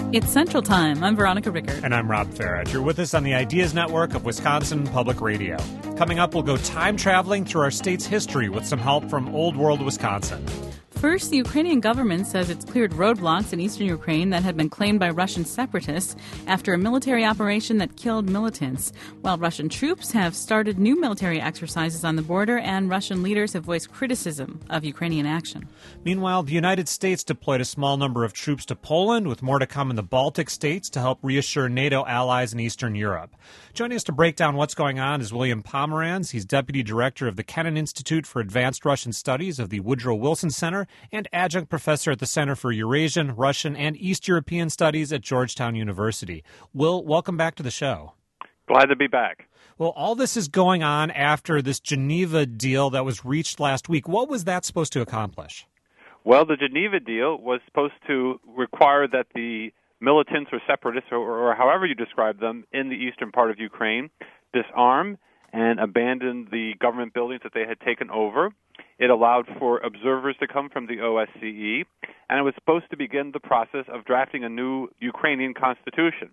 It's Central Time. I'm Veronica Rickert. And I'm Rob Farage. You're with us on the Ideas Network of Wisconsin Public Radio. Coming up, we'll go time traveling through our state's history with some help from Old World Wisconsin. First, the Ukrainian government says it's cleared roadblocks in eastern Ukraine that had been claimed by Russian separatists after a military operation that killed militants, while Russian troops have started new military exercises on the border and Russian leaders have voiced criticism of Ukrainian action. Meanwhile, the United States deployed a small number of troops to Poland, with more to come in the Baltic states to help reassure NATO allies in Eastern Europe. Joining us to break down what's going on is William Pomeranz. He's Deputy Director of the Kennan Institute for Advanced Russian Studies of the Woodrow Wilson Center and adjunct professor at the Center for Eurasian, Russian, and East European Studies at Georgetown University. Will, welcome back to the show. Glad to be back. Well, all this is going on after this Geneva deal that was reached last week. What was that supposed to accomplish? Well, the Geneva deal was supposed to require that the militants or separatists, or however you describe them, in the eastern part of Ukraine disarm and abandon the government buildings that they had taken over. It allowed for observers to come from the OSCE, and it was supposed to begin the process of drafting a new Ukrainian constitution.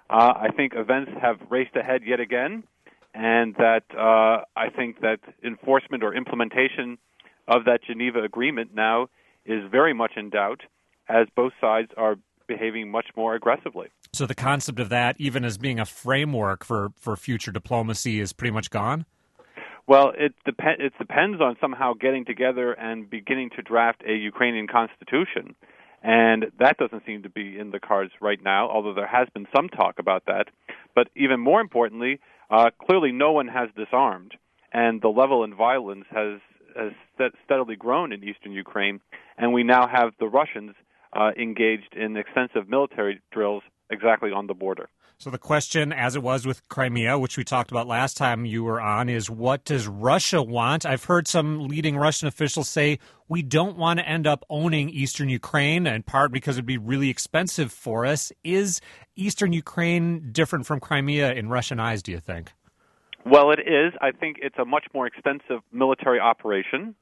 I think events have raced ahead yet again, and that I think that enforcement or implementation of that Geneva Agreement now is very much in doubt, as both sides are behaving much more aggressively. So the concept of that, even as being a framework for future diplomacy, is pretty much gone? Well, it depends on somehow getting together and beginning to draft a Ukrainian constitution, and that doesn't seem to be in the cards right now, although there has been some talk about that. But even more importantly, clearly no one has disarmed, and the level in violence has steadily grown in eastern Ukraine, and we now have the Russians engaged in extensive military drills exactly on the border. So the question, as it was with Crimea, which we talked about last time you were on, is what does Russia want? I've heard some leading Russian officials say we don't want to end up owning eastern Ukraine, in part because it'd be really expensive for us. Is eastern Ukraine different from Crimea in Russian eyes, do you think? Well, it is. I think it's a much more extensive military operation.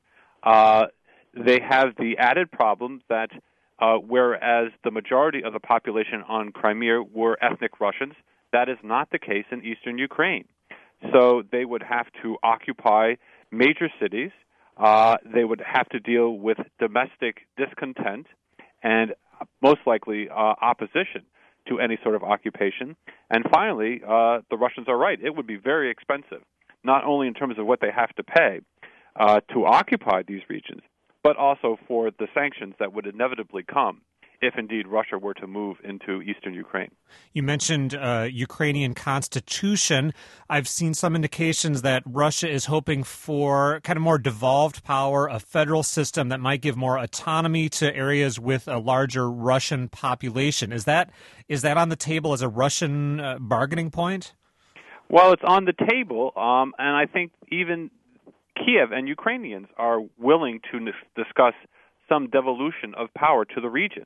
They have the added problem that whereas the majority of the population on Crimea were ethnic Russians, that is not the case in eastern Ukraine. So they would have to occupy major cities. They would have to deal with domestic discontent and most likely opposition to any sort of occupation. And finally, the Russians are right. It would be very expensive, not only in terms of what they have to pay to occupy these regions, but also for the sanctions that would inevitably come if indeed Russia were to move into eastern Ukraine. You mentioned Ukrainian constitution. I've seen some indications that Russia is hoping for kind of more devolved power, a federal system that might give more autonomy to areas with a larger Russian population. Is that on the table as a Russian bargaining point? Well, it's on the table, and I think even Kiev and Ukrainians are willing to discuss some devolution of power to the regions.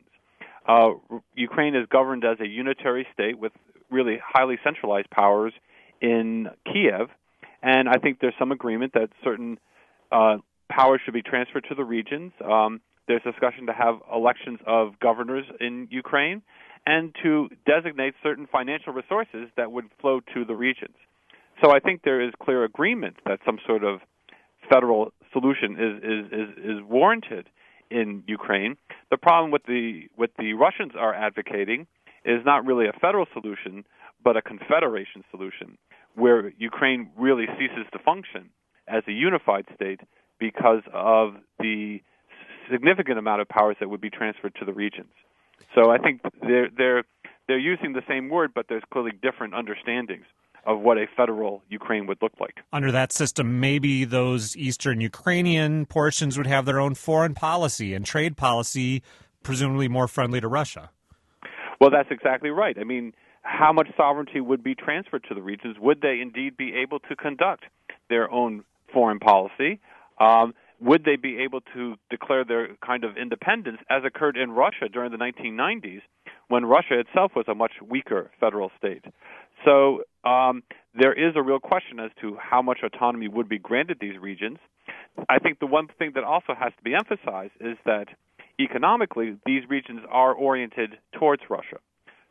Ukraine is governed as a unitary state with really highly centralized powers in Kiev, and I think there's some agreement that certain powers should be transferred to the regions. There's discussion to have elections of governors in Ukraine and to designate certain financial resources that would flow to the regions. So I think there is clear agreement that some sort of federal solution is warranted in Ukraine. The problem with the Russians are advocating is not really a federal solution, but a confederation solution, where Ukraine really ceases to function as a unified state because of the significant amount of powers that would be transferred to the regions. So I think they're using the same word, but there's clearly different understandings of what a federal Ukraine would look like. Under that system, maybe those eastern Ukrainian portions would have their own foreign policy and trade policy, presumably more friendly to Russia. Well, that's exactly right. I mean, how much sovereignty would be transferred to the regions? Would they indeed be able to conduct their own foreign policy? Would they be able to declare their kind of independence, as occurred in Russia during the 1990s, when Russia itself was a much weaker federal state? So there is a real question as to how much autonomy would be granted these regions. I think the one thing that also has to be emphasized is that economically these regions are oriented towards Russia.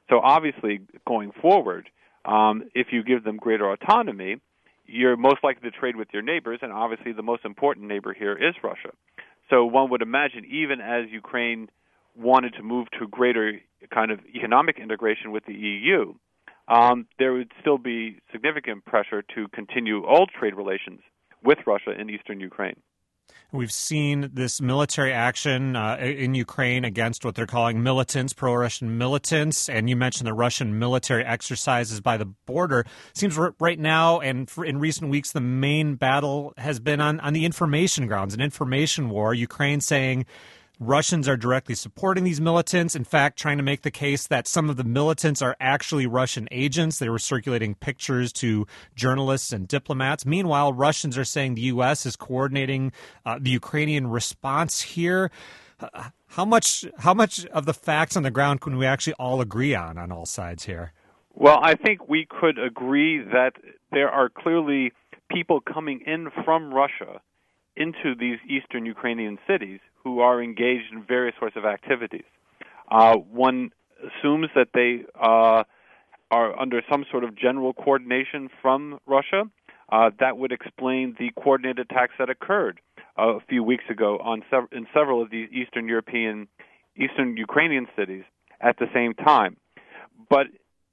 So obviously, going forward, if you give them greater autonomy, you're most likely to trade with your neighbors, and obviously the most important neighbor here is Russia. So one would imagine, even as Ukraine wanted to move to greater kind of economic integration with the EU, there would still be significant pressure to continue old trade relations with Russia in eastern Ukraine. We've seen this military action in Ukraine against what they're calling militants, pro-Russian militants, and you mentioned the Russian military exercises by the border. Seems right now and in recent weeks the main battle has been on the information grounds, an information war. Ukraine saying Russians are directly supporting these militants, in fact, trying to make the case that some of the militants are actually Russian agents. They were circulating pictures to journalists and diplomats. Meanwhile, Russians are saying the U.S. is coordinating the Ukrainian response here. How much of the facts on the ground can we actually all agree on all sides here? Well, I think we could agree that there are clearly people coming in from Russia into these eastern Ukrainian cities who are engaged in various sorts of activities. One assumes that they are under some sort of general coordination from Russia. That would explain the coordinated attacks that occurred a few weeks ago in several of these eastern Ukrainian cities at the same time. But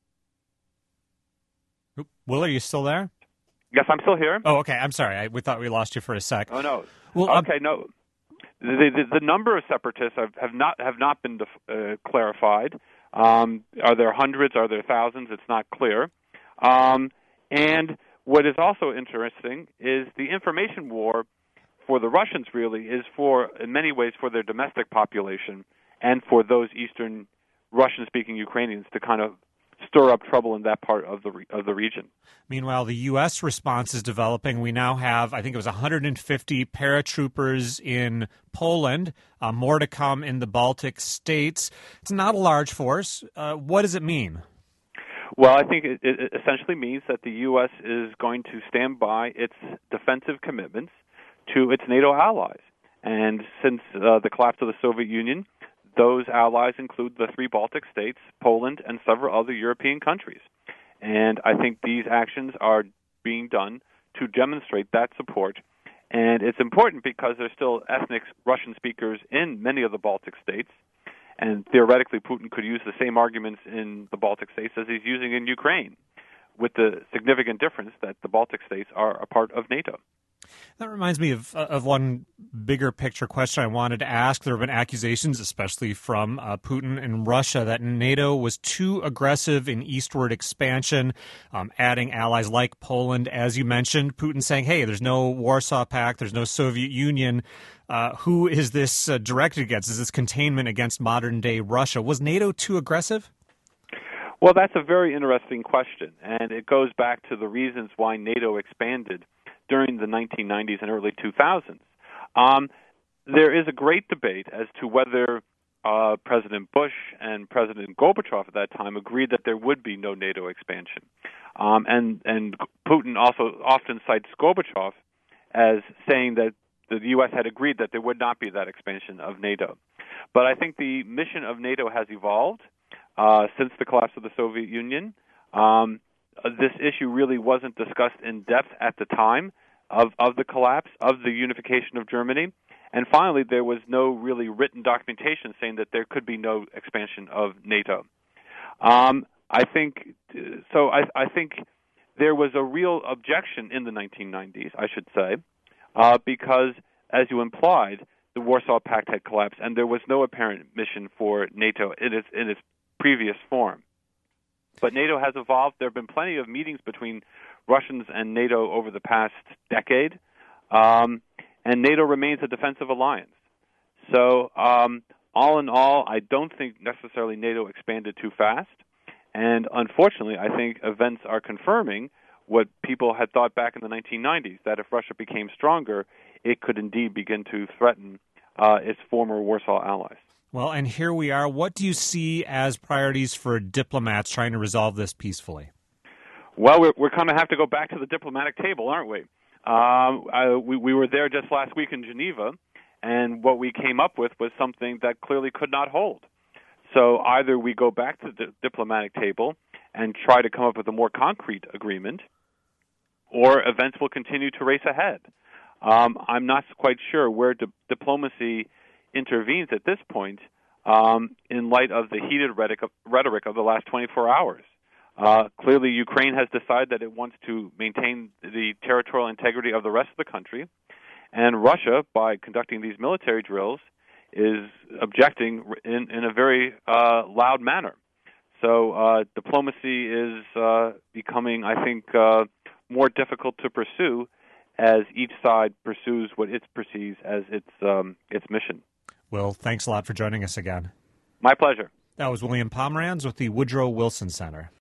Will, are you still there? Yes, I'm still here. Oh, okay. I'm sorry. We thought we lost you for a sec. Oh no. Well, okay, no. The number of separatists have not been clarified. Are there hundreds? Are there thousands? It's not clear. And what is also interesting is the information war for the Russians really is in many ways for their domestic population and for those Eastern Russian-speaking Ukrainians to kind of stir up trouble in that part of the region. Meanwhile, the U.S. response is developing. We now have, I think it was 150 paratroopers in Poland, more to come in the Baltic states. It's not a large force. What does it mean? Well, I think it essentially means that the U.S. is going to stand by its defensive commitments to its NATO allies. And since the collapse of the Soviet Union, those allies include the 3 Baltic states, Poland, and several other European countries. And I think these actions are being done to demonstrate that support. And it's important because there's still ethnic Russian speakers in many of the Baltic states. And theoretically, Putin could use the same arguments in the Baltic states as he's using in Ukraine, with the significant difference that the Baltic states are a part of NATO. That reminds me of one bigger picture question I wanted to ask. There have been accusations, especially from Putin and Russia, that NATO was too aggressive in eastward expansion, adding allies like Poland, as you mentioned. Putin saying, hey, there's no Warsaw Pact, there's no Soviet Union. Who is this directed against? Is this containment against modern-day Russia? Was NATO too aggressive? Well, that's a very interesting question, and it goes back to the reasons why NATO expanded during the 1990s and early 2000s. There is a great debate as to whether President Bush and President Gorbachev at that time agreed that there would be no NATO expansion. And Putin also often cites Gorbachev as saying that the U.S. had agreed that there would not be that expansion of NATO. But I think the mission of NATO has evolved since the collapse of the Soviet Union. This issue really wasn't discussed in depth at the time of the collapse, of the unification of Germany. And finally, there was no really written documentation saying that there could be no expansion of NATO. I think there was a real objection in the 1990s, I should say, because, as you implied, the Warsaw Pact had collapsed, and there was no apparent mission for NATO in its previous form. But NATO has evolved. There have been plenty of meetings between Russians and NATO over the past decade, and NATO remains a defensive alliance. So, all in all, I don't think necessarily NATO expanded too fast, and unfortunately, I think events are confirming what people had thought back in the 1990s, that if Russia became stronger, it could indeed begin to threaten its former Warsaw allies. Well, and here we are. What do you see as priorities for diplomats trying to resolve this peacefully? Well, we're going to have to go back to the diplomatic table, aren't we? We were there just last week in Geneva, and what we came up with was something that clearly could not hold. So either we go back to the diplomatic table and try to come up with a more concrete agreement, or events will continue to race ahead. I'm not quite sure where diplomacy intervenes at this point in light of the heated rhetoric of the last 24 hours. Clearly, Ukraine has decided that it wants to maintain the territorial integrity of the rest of the country, and Russia, by conducting these military drills, is objecting in a very loud manner. So diplomacy is becoming, I think, more difficult to pursue as each side pursues what it perceives as its mission. Will, thanks a lot for joining us again. My pleasure. That was William Pomeranz with the Woodrow Wilson Center.